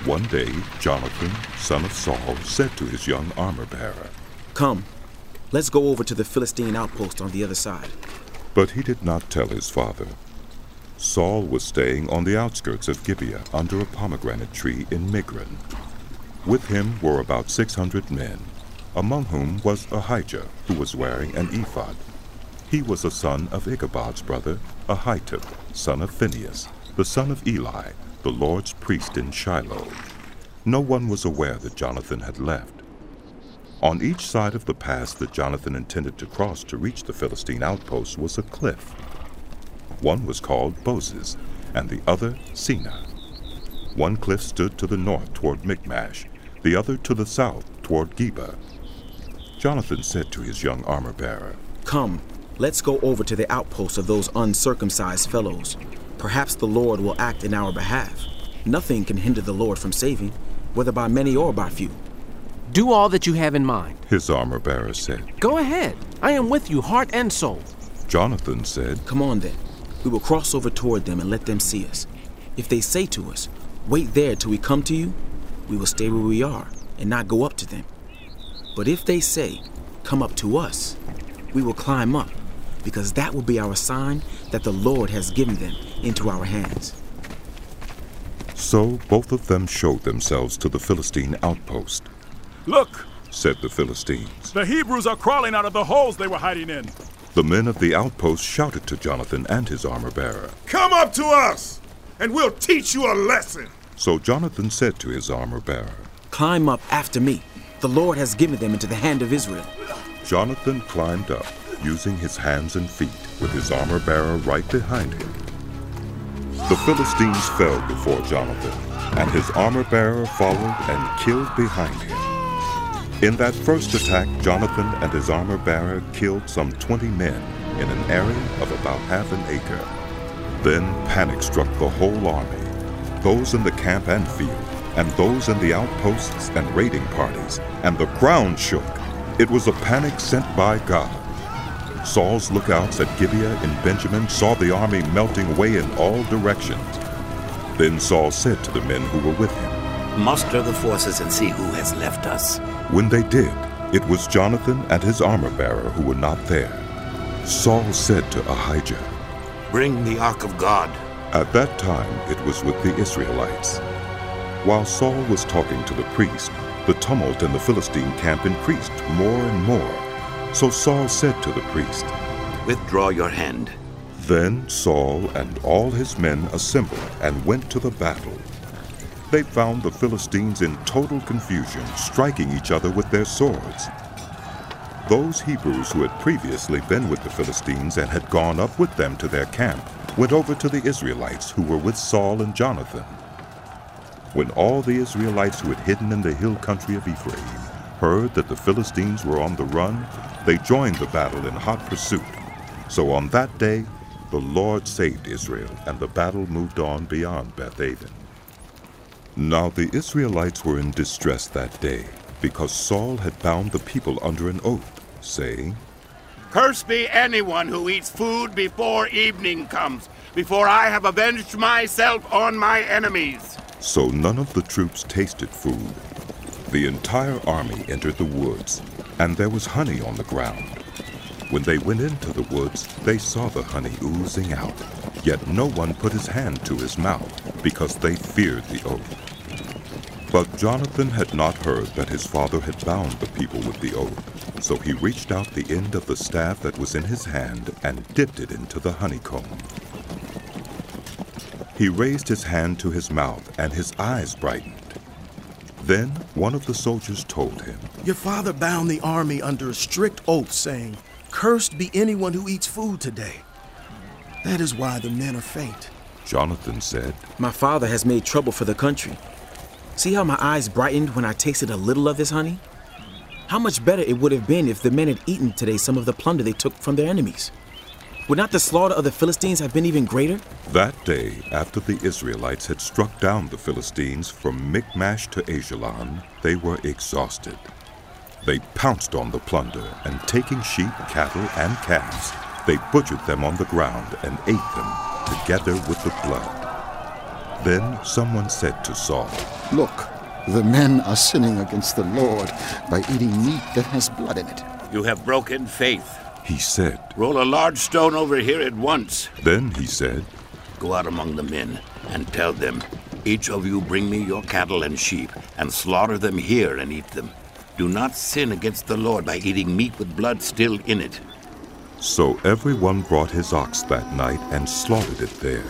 One day, Jonathan, son of Saul, said to his young armor-bearer, "Come, let's go over to the Philistine outpost on the other side." But he did not tell his father. Saul was staying on the outskirts of Gibeah under a pomegranate tree in Migron. With him were about 600 men, among whom was Ahijah, who was wearing an ephod. He was a son of Ichabod's brother, Ahitub, son of Phinehas, the son of Eli, the Lord's priest in Shiloh. No one was aware that Jonathan had left. On each side of the pass that Jonathan intended to cross to reach the Philistine outpost was a cliff. One was called Bozez, and the other Seneh. One cliff stood to the north toward Michmash, the other to the south toward Geba. Jonathan said to his young armor-bearer, "Come, let's go over to the outpost of those uncircumcised fellows. Perhaps the Lord will act in our behalf. Nothing can hinder the Lord from saving, whether by many or by few." "Do all that you have in mind," his armor-bearer said. "Go ahead. I am with you, heart and soul." Jonathan said, "Come on then. We will cross over toward them and let them see us. If they say to us, 'Wait there till we come to you,' we will stay where we are and not go up to them. But if they say, 'Come up to us,' we will climb up, because that will be our sign that the Lord has given them into our hands." So both of them showed themselves to the Philistine outpost. "Look," said the Philistines. "the Hebrews are crawling out of the holes they were hiding in." The men of the outpost shouted to Jonathan and his armor-bearer, "Come up to us, and we'll teach you a lesson." So Jonathan said to his armor-bearer, "Climb up after me. The Lord has given them into the hand of Israel." Jonathan climbed up, using his hands and feet, with his armor-bearer right behind him. The Philistines fell before Jonathan, and his armor-bearer followed and killed behind him. In that first attack, Jonathan and his armor-bearer killed some 20 men in an area of about half an acre. Then panic struck the whole army, those in the camp and field, and those in the outposts and raiding parties, and the ground shook. It was a panic sent by God. Saul's lookouts at Gibeah in Benjamin saw the army melting away in all directions. Then Saul said to the men who were with him, "Muster the forces and see who has left us." When they did, it was Jonathan and his armor-bearer who were not there. Saul said to Ahijah, "Bring the ark of God." At that time it was with the Israelites. While Saul was talking to the priest, the tumult in the Philistine camp increased more and more. So Saul said to the priest, "Withdraw your hand." Then Saul and all his men assembled and went to the battle. They found the Philistines in total confusion, striking each other with their swords. Those Hebrews who had previously been with the Philistines and had gone up with them to their camp went over to the Israelites who were with Saul and Jonathan. When all the Israelites who had hidden in the hill country of Ephraim heard that the Philistines were on the run, they joined the battle in hot pursuit. So on that day, the Lord saved Israel, and the battle moved on beyond Beth-aven. Now the Israelites were in distress that day, because Saul had bound the people under an oath, saying, "Cursed be anyone who eats food before evening comes, before I have avenged myself on my enemies." So none of the troops tasted food. The entire army entered the woods, and there was honey on the ground. When they went into the woods, they saw the honey oozing out, yet no one put his hand to his mouth, because they feared the oath. But Jonathan had not heard that his father had bound the people with the oath, so he reached out the end of the staff that was in his hand and dipped it into the honeycomb. He raised his hand to his mouth, and his eyes brightened. Then one of the soldiers told him, "Your father bound the army under a strict oath, saying, 'Cursed be anyone who eats food today.' That is why the men are faint." Jonathan said, "My father has made trouble for the country. See how my eyes brightened when I tasted a little of this honey? How much better it would have been if the men had eaten today some of the plunder they took from their enemies. Would not the slaughter of the Philistines have been even greater?" That day, after the Israelites had struck down the Philistines from Michmash to Ajalon, they were exhausted. They pounced on the plunder, and taking sheep, cattle, and calves, they butchered them on the ground and ate them, together with the blood. Then someone said to Saul, Look, the men are sinning against the Lord by eating meat that has blood in it. You have broken faith. He said. Roll a large stone over here at once. Then he said, Go out among the men and tell them, each of you bring me your cattle and sheep, and slaughter them here and eat them. Do not sin against the Lord by eating meat with blood still in it. So everyone brought his ox that night and slaughtered it there.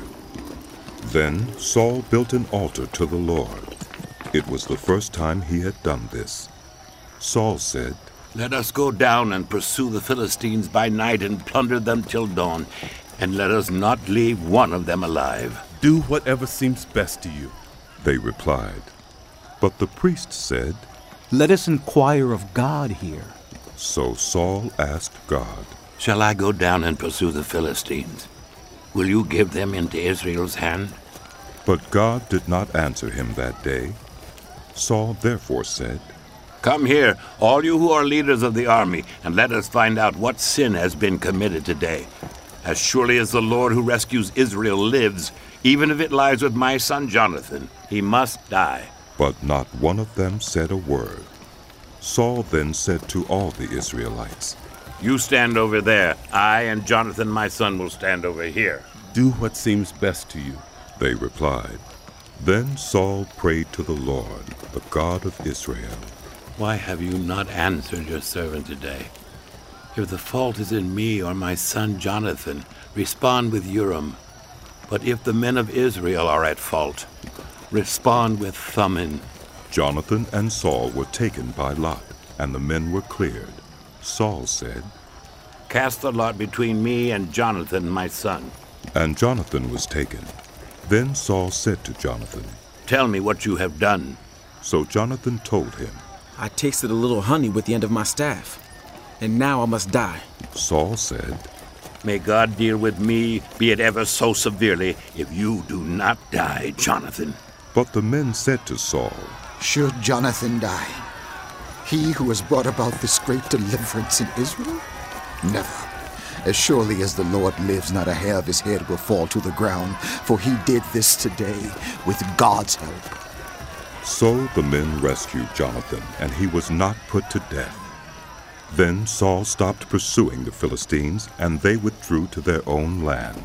Then Saul built an altar to the Lord. It was the first time he had done this. Saul said, Let us go down and pursue the Philistines by night and plunder them till dawn, and let us not leave one of them alive. Do whatever seems best to you. They replied. But the priest said, Let us inquire of God here. So Saul asked God, Shall I go down and pursue the Philistines? Will you give them into Israel's hand? But God did not answer him that day. Saul therefore said, Come here, all you who are leaders of the army, and let us find out what sin has been committed today. As surely as the Lord who rescues Israel lives, even if it lies with my son Jonathan, he must die. But not one of them said a word. Saul then said to all the Israelites, You stand over there. I and Jonathan my son will stand over here. Do what seems best to you. They replied. Then Saul prayed to the Lord, the God of Israel. Why have you not answered your servant today? If the fault is in me or my son Jonathan, respond with Urim. But if the men of Israel are at fault, respond with Thummim. Jonathan and Saul were taken by lot, and the men were cleared. Saul said, Cast the lot between me and Jonathan my son. And Jonathan was taken. Then Saul said to Jonathan, Tell me what you have done. So Jonathan told him, I tasted a little honey with the end of my staff, and now I must die. Saul said, May God deal with me, be it ever so severely, if you do not die, Jonathan. But the men said to Saul, Should Jonathan die? He who has brought about this great deliverance in Israel? Never. As surely as the Lord lives, not a hair of his head will fall to the ground, for he did this today with God's help. So the men rescued Jonathan, and he was not put to death. Then Saul stopped pursuing the Philistines, and they withdrew to their own land.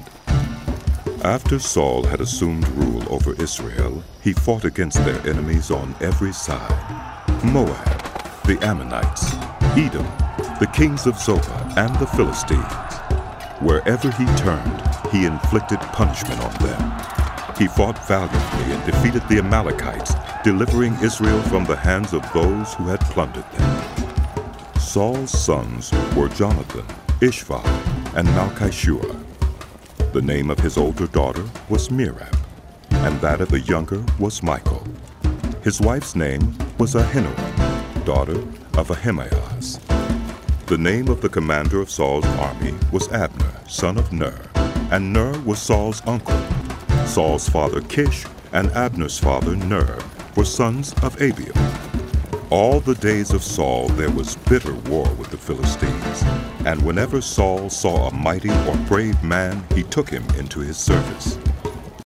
After Saul had assumed rule over Israel, he fought against their enemies on every side: Moab, the Ammonites, Edom, the kings of Zobah, and the Philistines. Wherever he turned, he inflicted punishment on them. He fought valiantly and defeated the Amalekites, delivering Israel from the hands of those who had plundered them. Saul's sons were Jonathan, Ishvi, and Malchishua. The name of his older daughter was Merab, and that of the younger was Michal. His wife's name was Ahinoam, daughter of Ahimaaz. The name of the commander of Saul's army was Abner, son of Ner, and Ner was Saul's uncle. Saul's father Kish and Abner's father Ner were sons of Abiel. All the days of Saul there was bitter war with the Philistines, and whenever Saul saw a mighty or brave man, he took him into his service.